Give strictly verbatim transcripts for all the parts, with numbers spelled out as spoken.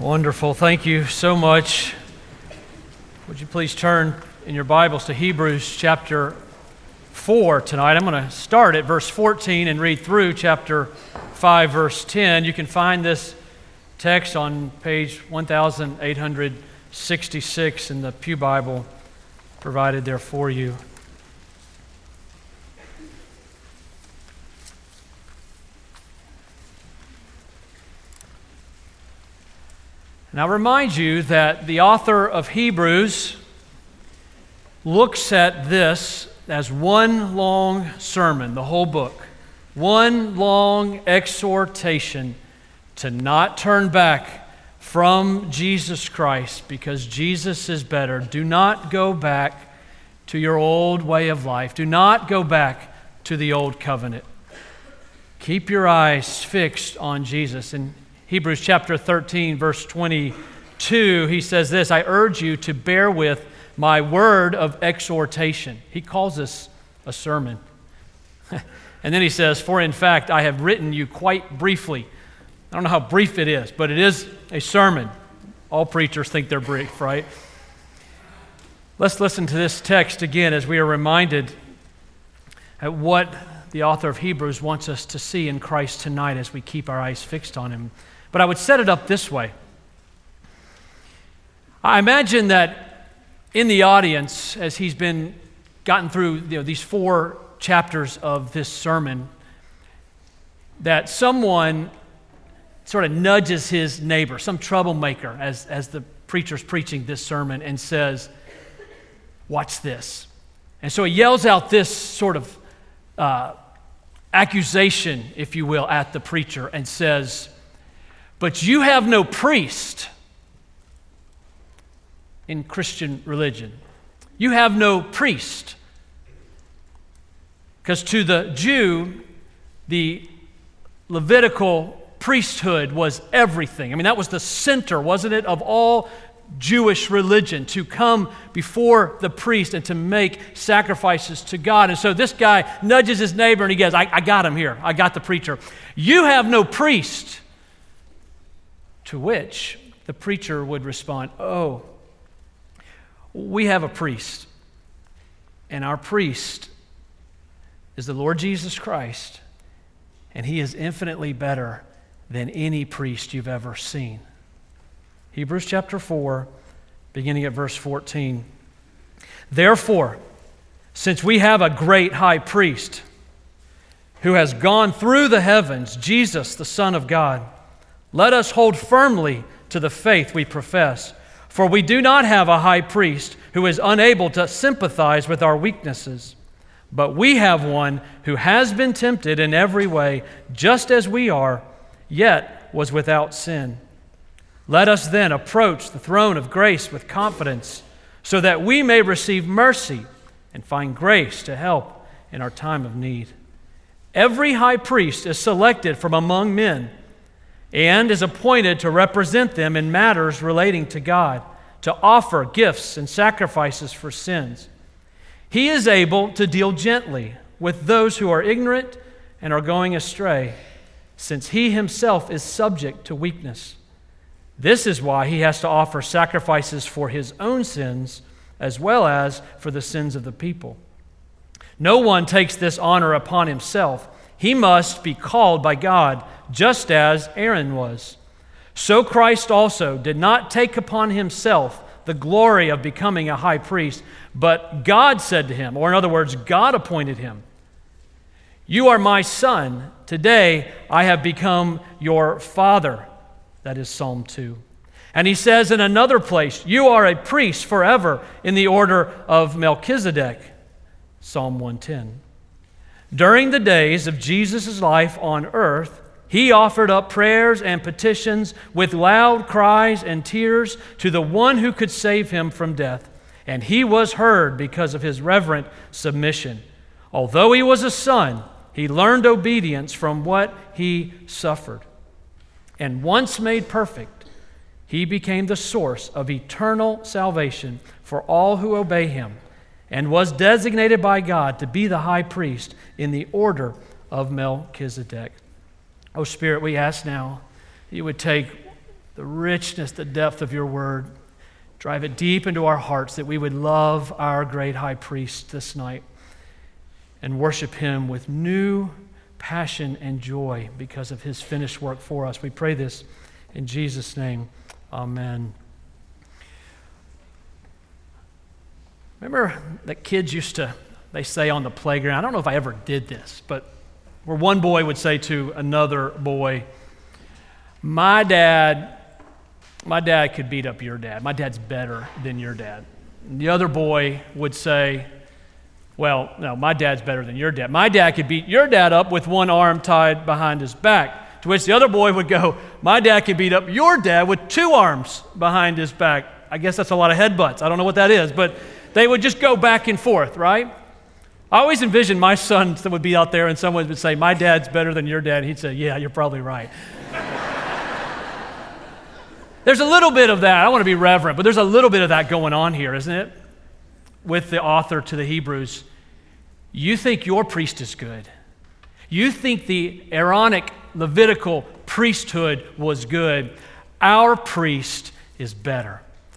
Wonderful. Thank you so much. Would you please turn in your Bibles to Hebrews chapter four tonight. I'm going to start at verse fourteen and read through chapter five, verse ten. You can find this text on page one thousand eight hundred sixty-six in the Pew Bible provided there for you. And I'll remind you that the author of Hebrews looks at this as one long sermon, the whole book, one long exhortation to not turn back from Jesus Christ because Jesus is better. Do not go back to your old way of life. Do not go back to the old covenant. Keep your eyes fixed on Jesus. And Hebrews chapter thirteen, verse twenty-two, he says this, I urge you to bear with my word of exhortation. He calls this a sermon. And then he says, for in fact, I have written you quite briefly. I don't know how brief it is, but it is a sermon. All preachers think they're brief, right? Let's listen to this text again as we are reminded at what the author of Hebrews wants us to see in Christ tonight as we keep our eyes fixed on him. But I would set it up this way. I imagine that in the audience, as he's been gotten through you know, these four chapters of this sermon, that someone sort of nudges his neighbor, some troublemaker, as, as the preacher's preaching this sermon, and says, watch this. And so he yells out this sort of uh, accusation, if you will, at the preacher and says, but you have no priest in Christian religion. You have no priest. Because to the Jew, the Levitical priesthood was everything. I mean, that was the center, wasn't it, of all Jewish religion, to come before the priest and to make sacrifices to God. And so this guy nudges his neighbor and he goes, I, I got him here. I got the preacher. You have no priest. To which the preacher would respond, oh, we have a priest. And our priest is the Lord Jesus Christ. And he is infinitely better than any priest you've ever seen. Hebrews chapter four, beginning at verse fourteen. Therefore, since we have a great high priest who has gone through the heavens, Jesus, the Son of God, let us hold firmly to the faith we profess. For we do not have a high priest who is unable to sympathize with our weaknesses, but we have one who has been tempted in every way, just as we are, yet was without sin. Let us then approach the throne of grace with confidence, so that we may receive mercy and find grace to help in our time of need. Every high priest is selected from among men and is appointed to represent them in matters relating to God, to offer gifts and sacrifices for sins. He is able to deal gently with those who are ignorant and are going astray, since he himself is subject to weakness. This is why he has to offer sacrifices for his own sins as well as for the sins of the people. No one takes this honor upon himself. He must be called by God, just as Aaron was. So Christ also did not take upon himself the glory of becoming a high priest, but God said to him, or in other words, God appointed him, you are my son. Today I have become your father. That is Psalm two. And he says in another place, you are a priest forever in the order of Melchizedek. Psalm one ten. During the days of Jesus' life on earth, he offered up prayers and petitions with loud cries and tears to the one who could save him from death. And he was heard because of his reverent submission. Although he was a son, he learned obedience from what he suffered. And once made perfect, he became the source of eternal salvation for all who obey him, and was designated by God to be the high priest in the order of Melchizedek. Oh, Spirit, we ask now you would take the richness, the depth of your word. Drive it deep into our hearts that we would love our great high priest this night and worship him with new passion and joy because of his finished work for us. We pray this in Jesus' name. Amen. Remember that kids used to, they say on the playground, I don't know if I ever did this, but where one boy would say to another boy, my dad, my dad could beat up your dad. My dad's better than your dad. And the other boy would say, well, no, my dad's better than your dad. My dad could beat your dad up with one arm tied behind his back. To which the other boy would go, my dad could beat up your dad with two arms behind his back. I guess that's a lot of headbutts. I don't know what that is, but they would just go back and forth, right? I always envisioned my son that would be out there and someone would say, my dad's better than your dad. And he'd say, yeah, you're probably right. There's a little bit of that. I want to be reverent, but there's a little bit of that going on here, isn't it? With the author to the Hebrews. You think your priest is good. You think the Aaronic Levitical priesthood was good. Our priest is better.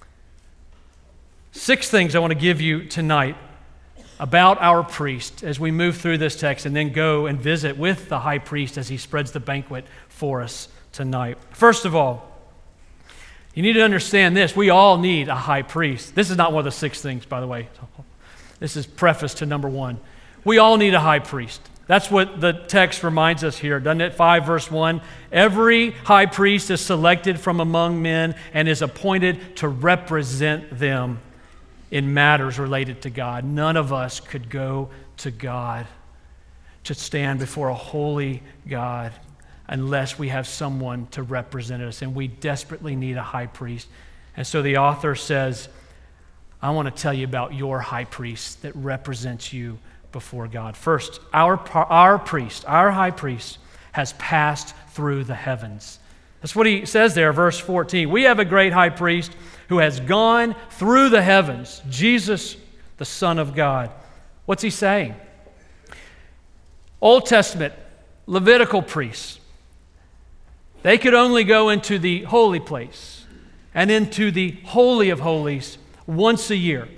Six things I want to give you tonight about our priest as we move through this text and then go and visit with the high priest as he spreads the banquet for us tonight. First of all, you need to understand this. We all need a high priest. This is not one of the six things, by the way. This is preface to number one. We all need a high priest. That's what the text reminds us here, doesn't it? five verse one. Every high priest is selected from among men and is appointed to represent them in matters related to God. None of us could go to God, to stand before a holy God, unless we have someone to represent us, and we desperately need a high priest. And so the author says, I want to tell you about your high priest that represents you before God. First, our, our priest, our high priest, has passed through the heavens. That's what he says there, verse fourteen. We have a great high priest who has gone through the heavens, Jesus, the Son of God. What's he saying? Old Testament, Levitical priests, they could only go into the holy place and into the Holy of Holies once a year.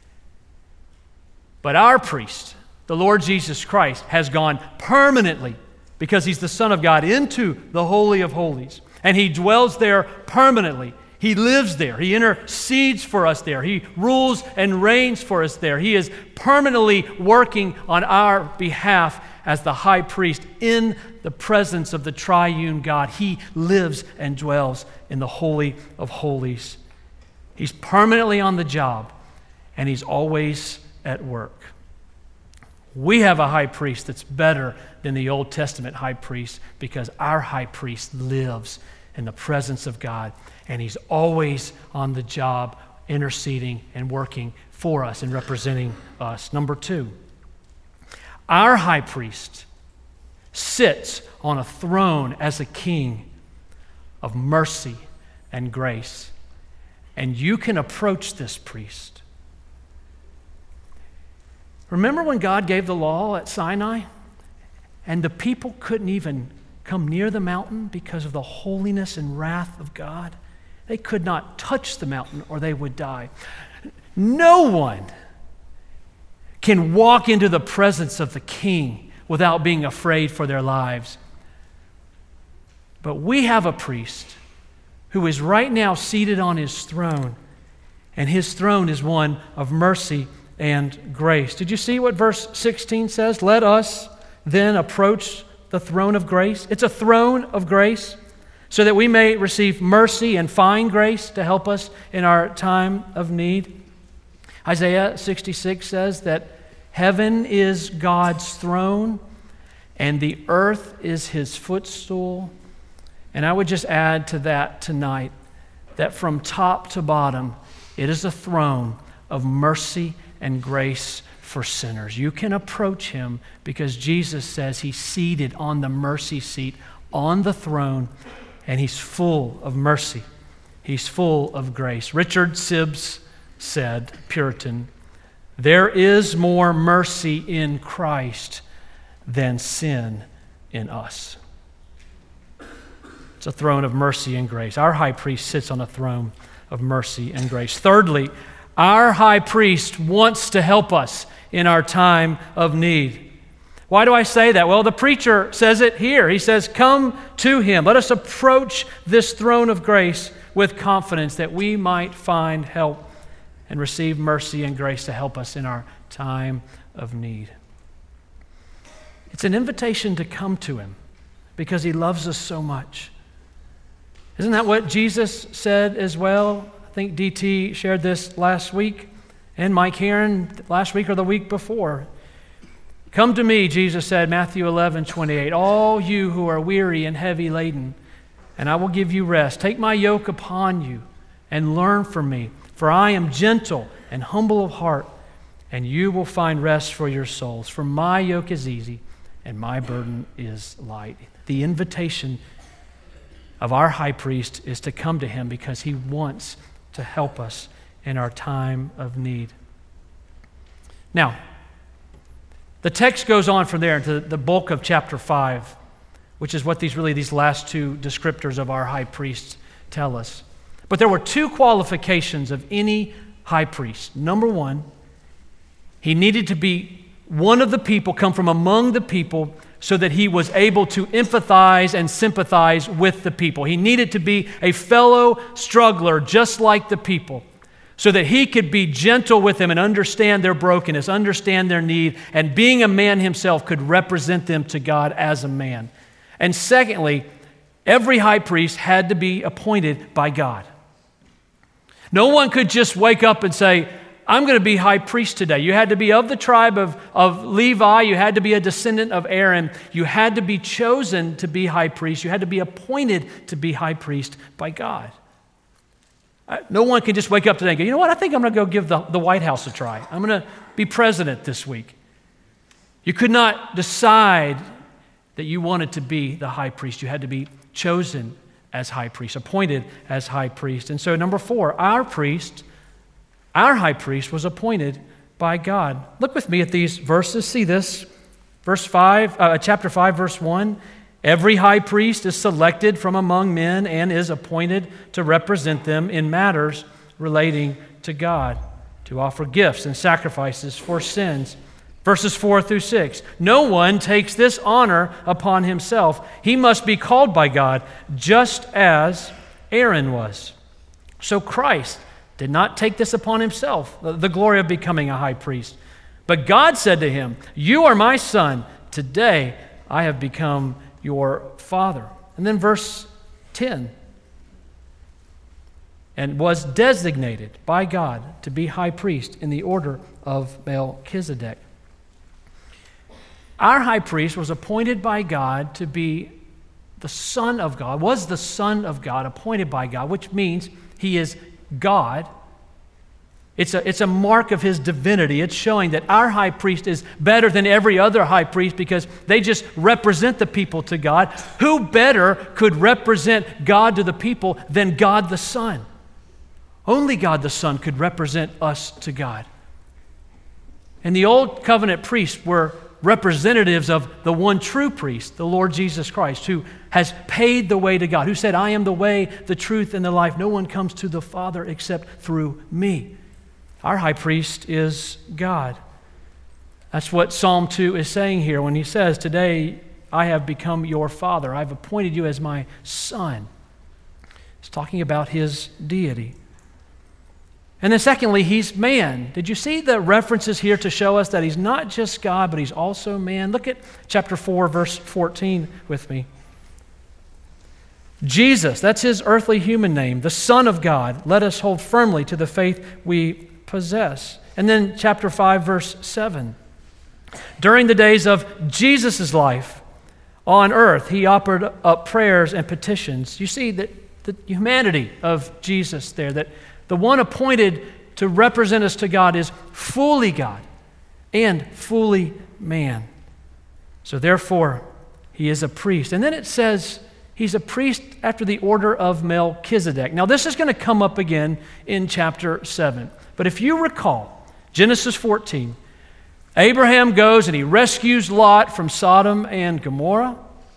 But our priest, the Lord Jesus Christ, has gone permanently, because he's the Son of God, into the Holy of Holies. And he dwells there permanently. He lives there. He intercedes for us there. He rules and reigns for us there. He is permanently working on our behalf as the high priest in the presence of the triune God. He lives and dwells in the Holy of Holies. He's permanently on the job, and he's always at work. We have a high priest that's better than the Old Testament high priest, because our high priest lives in the presence of God, and he's always on the job, interceding and working for us and representing us. Number two, our high priest sits on a throne as a king of mercy and grace, and you can approach this priest. Remember when God gave the law at Sinai, and the people couldn't even come near the mountain because of the holiness and wrath of God? They could not touch the mountain or they would die. No one can walk into the presence of the king without being afraid for their lives. But we have a priest who is right now seated on his throne, and his throne is one of mercy and grace. Did you see what verse sixteen says? Let us then approach the throne of grace. It's a throne of grace, so that we may receive mercy and find grace to help us in our time of need. Isaiah sixty-six says that heaven is God's throne and the earth is his footstool. And I would just add to that tonight that from top to bottom, it is a throne of mercy and grace for sinners. You can approach him because Jesus says he's seated on the mercy seat on the throne, and he's full of mercy. He's full of grace. Richard Sibbes said, Puritan, there is more mercy in Christ than sin in us. It's a throne of mercy and grace. Our high priest sits on a throne of mercy and grace. Thirdly, our high priest wants to help us in our time of need. Why do I say that? Well, the preacher says it here. He says, come to him. Let us approach this throne of grace with confidence that we might find help and receive mercy and grace to help us in our time of need. It's an invitation to come to him because he loves us so much. Isn't that what Jesus said as well? I think D T shared this last week, and Mike Heron last week or the week before. Come to me, Jesus said, Matthew eleven twenty-eight, all you who are weary and heavy laden, and I will give you rest. Take my yoke upon you and learn from me, for I am gentle and humble of heart, and you will find rest for your souls. For my yoke is easy and my burden is light. The invitation of our high priest is to come to him because he wants to help us in our time of need. Now, the text goes on from there into the bulk of chapter five, which is what these really these last two descriptors of our high priest tell us. But there were two qualifications of any high priest. Number one, he needed to be one of the people, come from among the people, so that he was able to empathize and sympathize with the people. He needed to be a fellow struggler just like the people, so that he could be gentle with them and understand their brokenness, understand their need, and being a man himself could represent them to God as a man. And secondly, every high priest had to be appointed by God. No one could just wake up and say, I'm going to be high priest today. You had to be of the tribe of, of Levi. You had to be a descendant of Aaron. You had to be chosen to be high priest. You had to be appointed to be high priest by God. No one can just wake up today and go, you know what, I think I'm going to go give the, the White House a try. I'm going to be president this week. You could not decide that you wanted to be the high priest. You had to be chosen as high priest, appointed as high priest. And so number four, our priest, our high priest was appointed by God. Look with me at these verses. See this, verse five, uh, chapter five, verse one. Every high priest is selected from among men and is appointed to represent them in matters relating to God, to offer gifts and sacrifices for sins. Verses four through six. No one takes this honor upon himself. He must be called by God, just as Aaron was. So Christ did not take this upon himself, the glory of becoming a high priest. But God said to him, you are my son. Today I have become your father. And then verse ten. And was designated by God to be high priest in the order of Melchizedek. Our high priest was appointed by God to be the Son of God, was the Son of God, appointed by God, which means he is God. It's a, it's a mark of his divinity. It's showing that our high priest is better than every other high priest because they just represent the people to God. Who better could represent God to the people than God the Son? Only God the Son could represent us to God. And the old covenant priests were representatives of the one true priest, the Lord Jesus Christ, who has paid the way to God, who said, I am the way, the truth, and the life. No one comes to the Father except through me. Our high priest is God. That's what Psalm two is saying here when he says, today I have become your father. I've appointed you as my son. It's talking about his deity. And then secondly, he's man. Did you see the references here to show us that he's not just God, but he's also man? Look at chapter four, verse fourteen with me. Jesus, that's his earthly human name, the Son of God. Let us hold firmly to the faith we possess. And then chapter five, verse seven. During the days of Jesus' life on earth, he offered up prayers and petitions. You see that the humanity of Jesus there, that the one appointed to represent us to God is fully God and fully man. So therefore, he is a priest. And then it says he's a priest after the order of Melchizedek. Now this is going to come up again in chapter seven. But if you recall, Genesis fourteen, Abraham goes and he rescues Lot from Sodom and Gomorrah.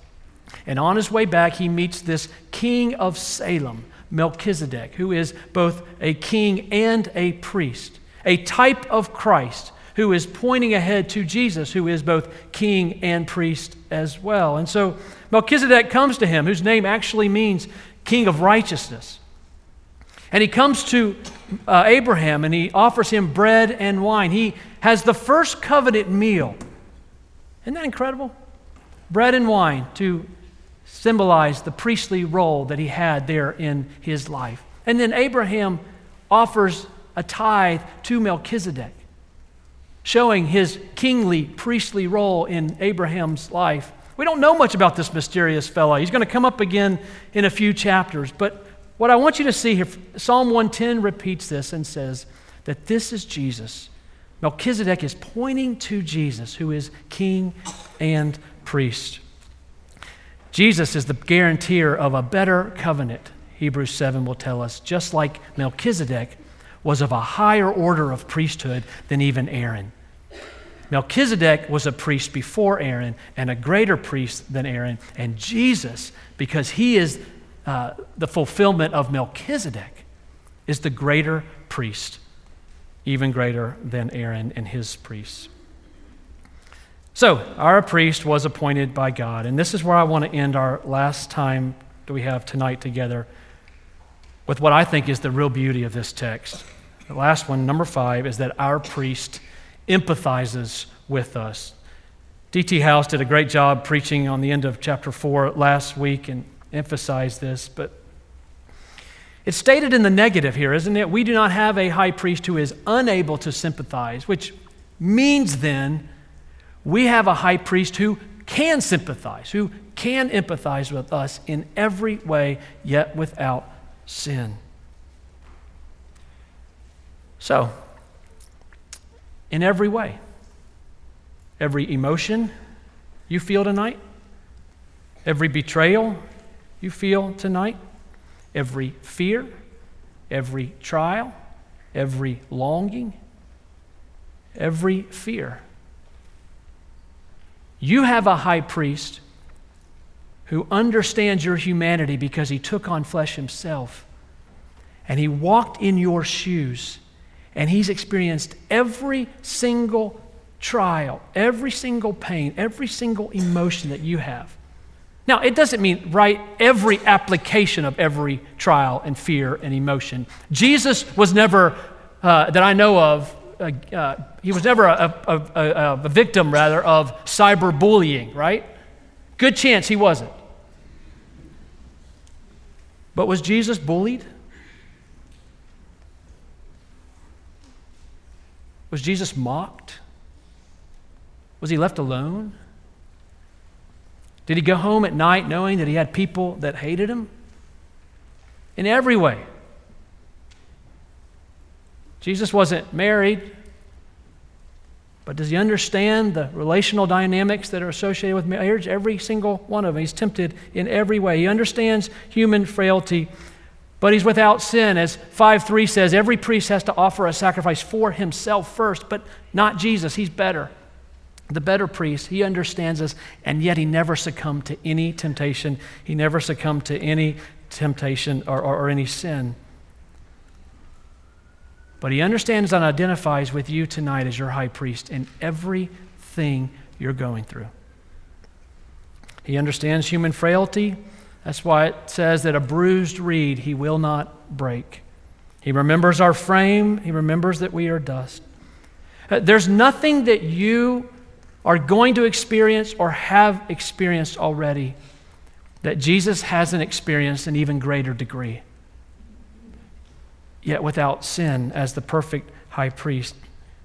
And on his way back, he meets this king of Salem, Melchizedek, who is both a king and a priest, a type of Christ who is pointing ahead to Jesus, who is both king and priest as well. And so Melchizedek comes to him, whose name actually means king of righteousness. And he comes to uh, Abraham and he offers him bread and wine. He has the first covenant meal. Isn't that incredible? Bread and wine to symbolize the priestly role that he had there in his life. And then Abraham offers a tithe to Melchizedek, showing his kingly, priestly role in Abraham's life. We don't know much about this mysterious fellow. He's going to come up again in a few chapters. But what I want you to see here, Psalm one ten repeats this and says that this is Jesus. Melchizedek is pointing to Jesus, who is king and priest. Jesus is the guarantor of a better covenant, Hebrews seven will tell us, just like Melchizedek was of a higher order of priesthood than even Aaron. Melchizedek was a priest before Aaron and a greater priest than Aaron. And Jesus, because he is uh, the fulfillment of Melchizedek, is the greater priest, even greater than Aaron and his priests. So, our priest was appointed by God. And this is where I want to end our last time that we have tonight together with what I think is the real beauty of this text. The last one, number five, is that our priest empathizes with us. D T House did a great job preaching on the end of chapter four last week and emphasized this, but it's stated in the negative here, isn't it? We do not have a high priest who is unable to sympathize, which means then we have a high priest who can sympathize, who can empathize with us in every way, yet without sin. So, in every way, every emotion you feel tonight, every betrayal you feel tonight, every fear, every trial, every longing, every fear, you have a high priest who understands your humanity because he took on flesh himself and he walked in your shoes. And he's experienced every single trial, every single pain, every single emotion that you have. Now, it doesn't mean write every application of every trial and fear and emotion. Jesus was never, uh, that I know of, uh, uh, he was never a, a, a, a victim, rather, of cyberbullying, right? Good chance he wasn't. But was Jesus bullied? Was Jesus mocked? Was he left alone? Did he go home at night knowing that he had people that hated him? In every way. Jesus wasn't married, but does he understand the relational dynamics that are associated with marriage? Every single one of them. He's tempted in every way. He understands human frailty, but he's without sin. As five three says, every priest has to offer a sacrifice for himself first, but not Jesus. He's better. The better priest. He understands us, and yet he never succumbed to any temptation. He never succumbed to any temptation or, or, or any sin. But he understands and identifies with you tonight as your high priest in everything you're going through. He understands human frailty. That's why it says that a bruised reed he will not break. He remembers our frame. He remembers that we are dust. Uh, there's nothing that you are going to experience or have experienced already that Jesus hasn't experienced in even greater degree. Yet without sin as the perfect high priest.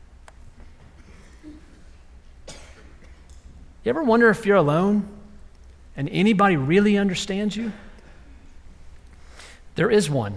You ever wonder if you're alone and anybody really understands you? There is one.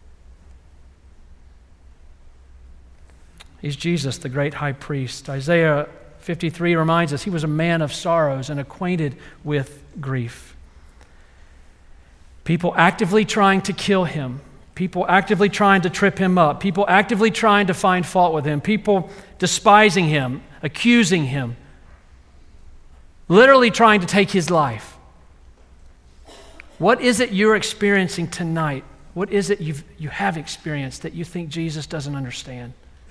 He's Jesus, the great high priest. Isaiah fifty-three reminds us he was a man of sorrows and acquainted with grief. People actively trying to kill him. People actively trying to trip him up. People actively trying to find fault with him. People despising him, accusing him. Literally trying to take his life. What is it you're experiencing tonight? What is it you've, you have experienced that you think Jesus doesn't understand?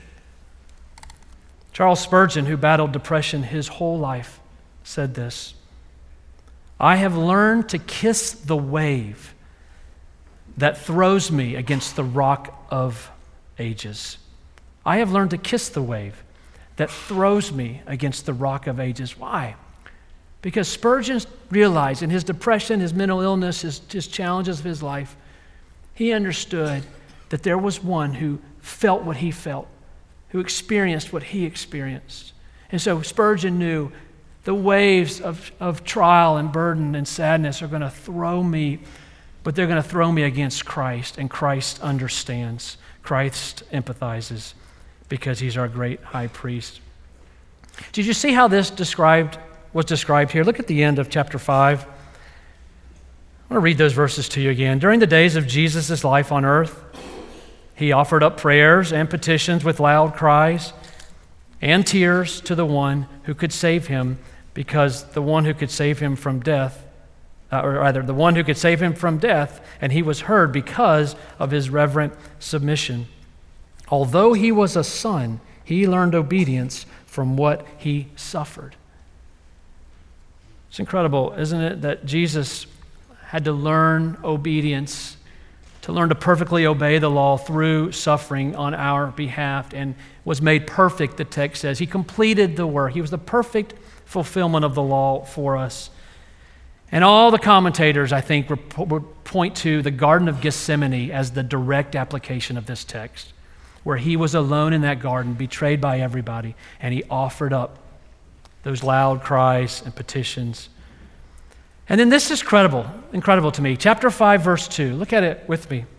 Charles Spurgeon, who battled depression his whole life, said this: "I have learned to kiss the wave that throws me against the rock of ages." I have learned to kiss the wave that throws me against the rock of ages. Why? Because Spurgeon realized in his depression, his mental illness, his, his challenges of his life, he understood that there was one who felt what he felt, who experienced what he experienced. And so Spurgeon knew the waves of, of trial and burden and sadness are going to throw me, but they're going to throw me against Christ, and Christ understands. Christ empathizes because he's our great high priest. Did you see how this described was described here? Look at the end of chapter five. I want to read those verses to you again. During the days of Jesus' life on earth, he offered up prayers and petitions with loud cries and tears to the one who could save him, because the one who could save him from death, uh, or rather, the one who could save him from death, and he was heard because of his reverent submission. Although he was a son, he learned obedience from what he suffered. It's incredible, isn't it, that Jesus had to learn obedience, to learn to perfectly obey the law through suffering on our behalf, and was made perfect, the text says. He completed the work. He was the perfect fulfillment of the law for us. And all the commentators, I think, would point to the Garden of Gethsemane as the direct application of this text, where he was alone in that garden, betrayed by everybody, and he offered up those loud cries and petitions. And then this is incredible, incredible to me. Chapter five, verse two. Look at it with me.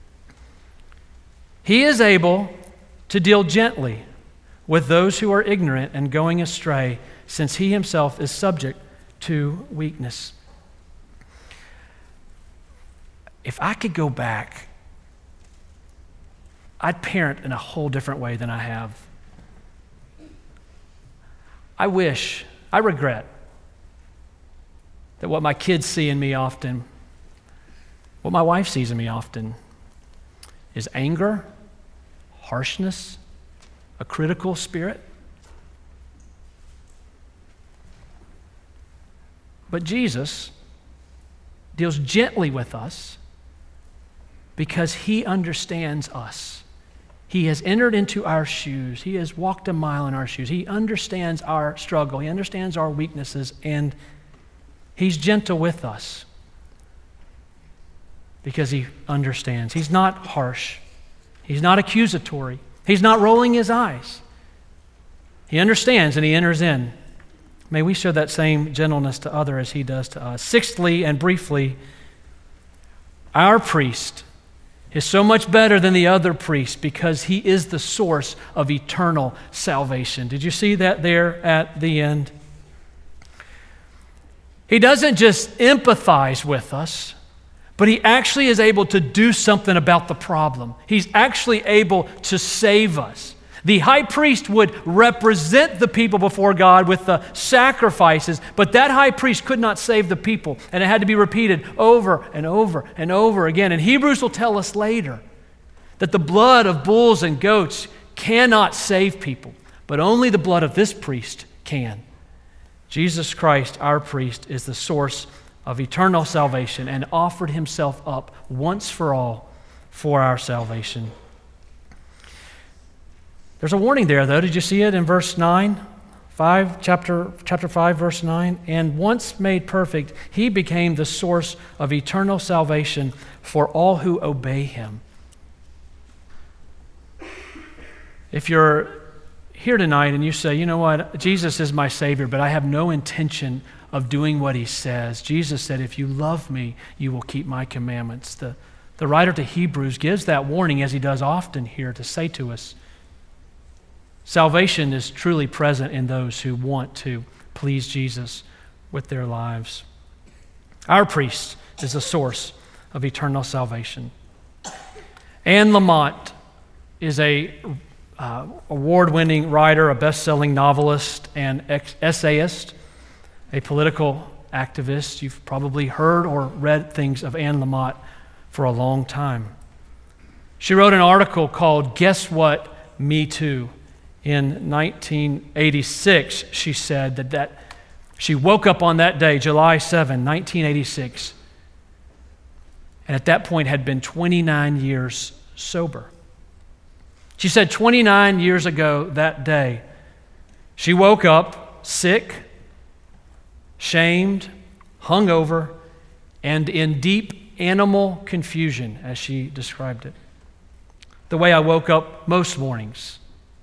He is able to deal gently with those who are ignorant and going astray, since he himself is subject to weakness. If I could go back, I'd parent in a whole different way than I have. I wish, I regret that what my kids see in me often, what my wife sees in me often, is anger, harshness, a critical spirit. But Jesus deals gently with us because he understands us. He has entered into our shoes. He has walked a mile in our shoes. He understands our struggle. He understands our weaknesses, and he's gentle with us because he understands. He's not harsh. He's not accusatory. He's not rolling his eyes. He understands and he enters in. May we show that same gentleness to others as he does to us. Sixthly and briefly, our priest is so much better than the other priests because he is the source of eternal salvation. Did you see that there at the end? He doesn't just empathize with us, but he actually is able to do something about the problem. He's actually able to save us. The high priest would represent the people before God with the sacrifices, but that high priest could not save the people, and it had to be repeated over and over and over again. And Hebrews will tell us later that the blood of bulls and goats cannot save people, but only the blood of this priest can. Jesus Christ, our priest, is the source of eternal salvation and offered himself up once for all for our salvation. There's a warning there, though. Did you see it in verse nine? Five, chapter, chapter five, verse nine. And once made perfect, he became the source of eternal salvation for all who obey him. If you're here tonight and you say, you know what, Jesus is my Savior, but I have no intention of doing what he says. Jesus said, if you love me, you will keep my commandments. The, the writer to Hebrews gives that warning, as he does often here, to say to us, salvation is truly present in those who want to please Jesus with their lives. Our priest is the source of eternal salvation. Anne Lamott is a uh, award-winning writer, a best-selling novelist and ex- essayist, a political activist. You've probably heard or read things of Anne Lamott for a long time. She wrote an article called Guess What? Me Too. In nineteen eighty-six, she said that, that she woke up on that day, July seventh, nineteen eighty-six, and at that point had been twenty-nine years sober. She said twenty-nine years ago that day, she woke up sick, shamed, hungover, and in deep animal confusion, as she described it. The way I woke up most mornings.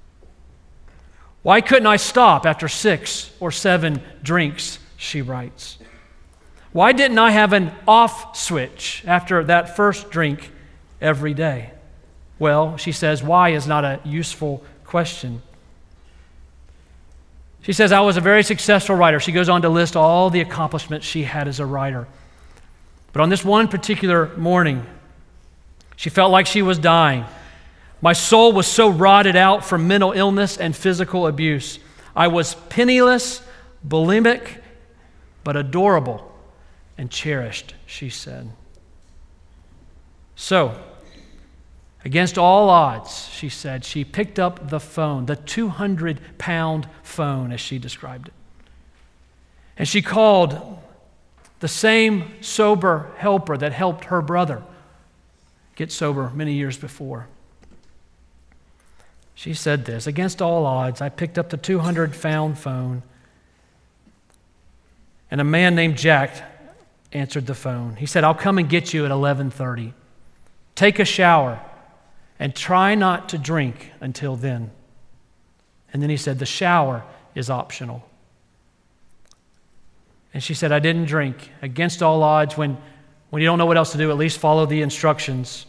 Why couldn't I stop after six or seven drinks, she writes. Why didn't I have an off switch after that first drink every day? Well, she says, why is not a useful question. She says, I was a very successful writer. She goes on to list all the accomplishments she had as a writer. But on this one particular morning, she felt like she was dying. My soul was so rotted out from mental illness and physical abuse. I was penniless, bulimic, but adorable and cherished, she said. So, against all odds, she said, she picked up the phone, the two hundred pound phone, as she described it. And she called the same sober helper that helped her brother get sober many years before. She said this, against all odds, I picked up the two hundred pound phone, and a man named Jack answered the phone. He said, I'll come and get you at eleven thirty. Take a shower and try not to drink until then. And then he said, the shower is optional. And she said, I didn't drink. Against all odds, when, when you don't know what else to do, at least follow the instructions.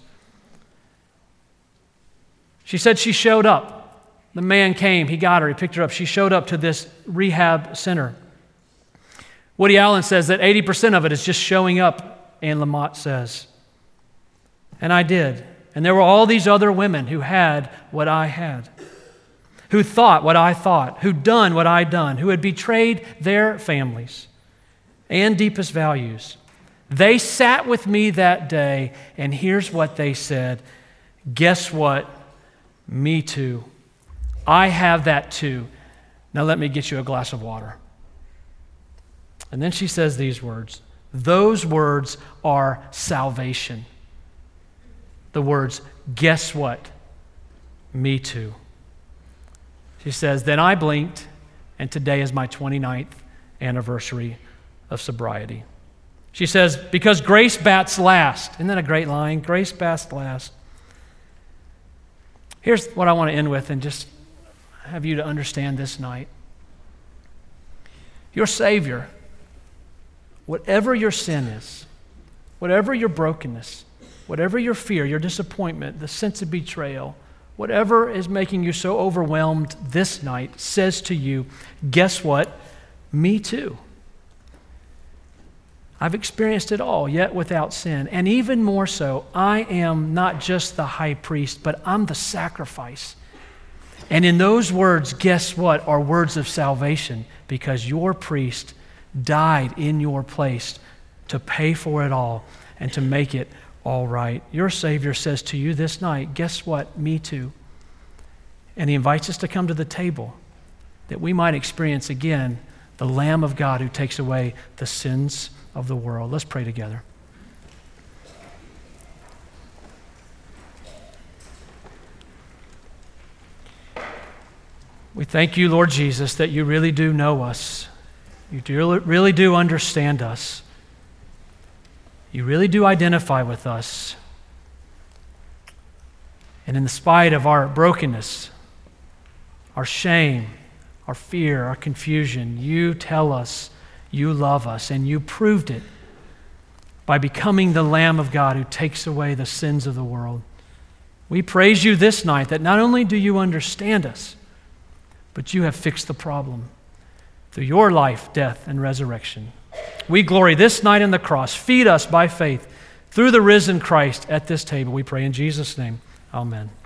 She said she showed up. The man came, he got her, he picked her up. She showed up to this rehab center. Woody Allen says that eighty percent of it is just showing up, Anne Lamott says. And I did. And there were all these other women who had what I had, who thought what I thought, who'd done what I'd done, who had betrayed their families and deepest values. They sat with me that day, and here's what they said. Guess what? Me too. I have that too. Now let me get you a glass of water. And then she says these words. Those words are salvation. The words, guess what? Me too. She says, then I blinked, and today is my twenty-ninth anniversary of sobriety. She says, because grace bats last. Isn't that a great line? Grace bats last. Here's what I want to end with and just have you to understand this night. Your Savior, whatever your sin is, whatever your brokenness, whatever your fear, your disappointment, the sense of betrayal, whatever is making you so overwhelmed this night, says to you, guess what? Me too. I've experienced it all, yet without sin. And even more so, I am not just the high priest, but I'm the sacrifice. And in those words, guess what? Are words of salvation, because your priest died in your place to pay for it all and to make it all right. Your Savior says to you this night, guess what? Me too. And he invites us to come to the table that we might experience again the Lamb of God who takes away the sins of the world. Let's pray together. We thank you, Lord Jesus, that you really do know us. You do, really do understand us. You really do identify with us. And in spite of our brokenness, our shame, our fear, our confusion, you tell us you love us, and you proved it by becoming the Lamb of God who takes away the sins of the world. We praise you this night that not only do you understand us, but you have fixed the problem through your life, death, and resurrection. We glory this night in the cross. Feed us by faith through the risen Christ at this table. We pray in Jesus' name. Amen.